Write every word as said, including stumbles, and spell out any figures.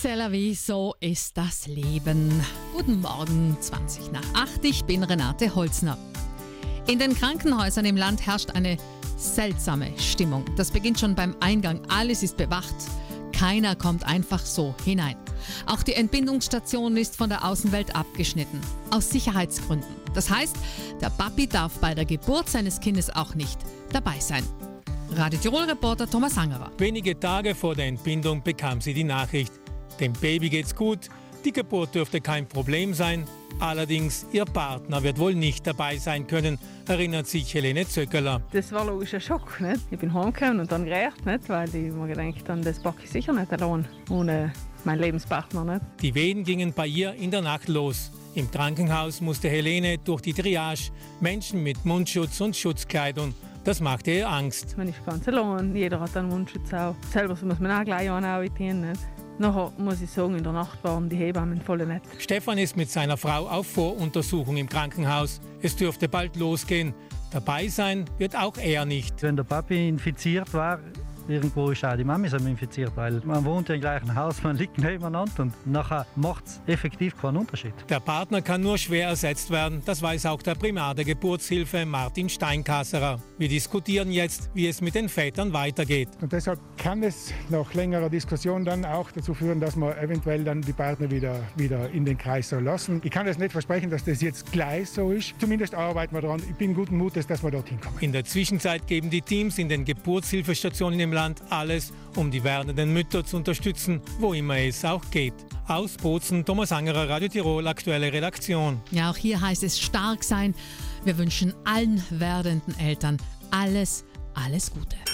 C'est la vie, so ist das Leben. Guten Morgen, zwanzig nach acht, ich bin Renate Holzner. In den Krankenhäusern im Land herrscht eine seltsame Stimmung. Das beginnt schon beim Eingang, alles ist bewacht, keiner kommt einfach so hinein. Auch die Entbindungsstation ist von der Außenwelt abgeschnitten, aus Sicherheitsgründen. Das heißt, der Papi darf bei der Geburt seines Kindes auch nicht dabei sein. Radio Tirol-Reporter Thomas Angerer. Wenige Tage vor der Entbindung bekam sie die Nachricht. Dem Baby geht's gut, die Geburt dürfte kein Problem sein. Allerdings, ihr Partner wird wohl nicht dabei sein können, erinnert sich Helene Zöckeler. Das war logisch ein Schock. Nicht? Ich bin heimgekommen und dann gerecht, nicht? Weil ich mir gedacht habe, das packe ich sicher nicht allein, ohne meinen Lebenspartner. Nicht? Die Wehen gingen bei ihr in der Nacht los. Im Krankenhaus musste Helene durch die Triage, Menschen mit Mundschutz und Schutzkleidung. Das machte ihr Angst. Man ist ganz allein, jeder hat einen Mundschutz auch. Selber muss man auch gleich anziehen. Nicht? Nachher muss ich sagen, in der Nacht waren die Hebammen voll nett. Stefan ist mit seiner Frau auf Voruntersuchung im Krankenhaus. Es dürfte bald losgehen. Dabei sein wird auch er nicht. Wenn der Papi infiziert war, irgendwo ist auch die Mami infiziert, weil man wohnt ja im gleichen Haus, man liegt nebeneinander und nachher macht es effektiv keinen Unterschied. Der Partner kann nur schwer ersetzt werden, das weiß auch der Primar der Geburtshilfe Martin Steinkasserer. Wir diskutieren jetzt, wie es mit den Vätern weitergeht. Und deshalb kann es nach längerer Diskussion dann auch dazu führen, dass wir eventuell dann die Partner wieder, wieder in den Kreis so lassen. Ich kann das nicht versprechen, dass das jetzt gleich so ist. Zumindest arbeiten wir daran. Ich bin guten Mutes, dass wir dorthin kommen. In der Zwischenzeit geben die Teams in den Geburtshilfestationen im Land alles, um die werdenden Mütter zu unterstützen, wo immer es auch geht. Aus Bozen, Thomas Angerer, Radio Tirol, aktuelle Redaktion. Ja, auch hier heißt es stark sein. Wir wünschen allen werdenden Eltern alles, alles Gute.